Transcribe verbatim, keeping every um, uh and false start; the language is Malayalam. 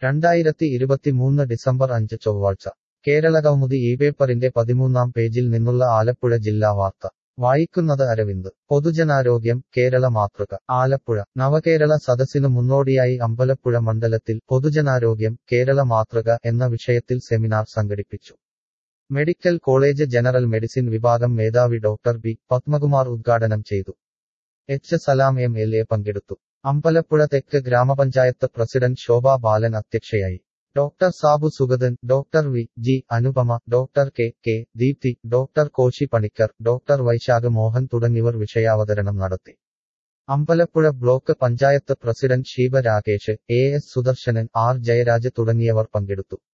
രണ്ടായിരത്തി ഇരുപത്തിമൂന്ന് ഡിസംബർ അഞ്ച് ചൊവ്വാഴ്ച കേരളകൗമുദി ഈ പേപ്പറിന്റെ പതിമൂന്നാം പേജിൽ നിന്നുള്ള ആലപ്പുഴ ജില്ലാ വാർത്ത വായിക്കുന്നത് അരവിന്ദ്. പൊതുജനാരോഗ്യം കേരള മാതൃക. ആലപ്പുഴ നവകേരള സദസ്സിനു മുന്നോടിയായി അമ്പലപ്പുഴ മണ്ഡലത്തിൽ പൊതുജനാരോഗ്യം കേരള മാതൃക എന്ന വിഷയത്തിൽ സെമിനാർ സംഘടിപ്പിച്ചു. മെഡിക്കൽ കോളേജ് ജനറൽ മെഡിസിൻ വിഭാഗം മേധാവി ഡോക്ടർ ബി പത്മകുമാർ ഉദ്ഘാടനം ചെയ്തു. H Salam M L A പങ്കെടുത്തു. അമ്പലപ്പുഴ തെക്ക് ഗ്രാമപഞ്ചായത്ത് പ്രസിഡന്റ് ശോഭ ബാലൻ അധ്യക്ഷയായി. Doctor Sabu Sugathan, doctor V G Anupama, doctor K K Deepthi, doctor Koshy Panicker, doctor Vaishakh Mohan തുടങ്ങിയവർ വിഷയാവതരണം നടത്തി. Ambalappuzha block panchayat president Sheeba Rakesh, A S Sudarsanan, R Jayaraj തുടങ്ങിയവർ പങ്കെടുത്തു.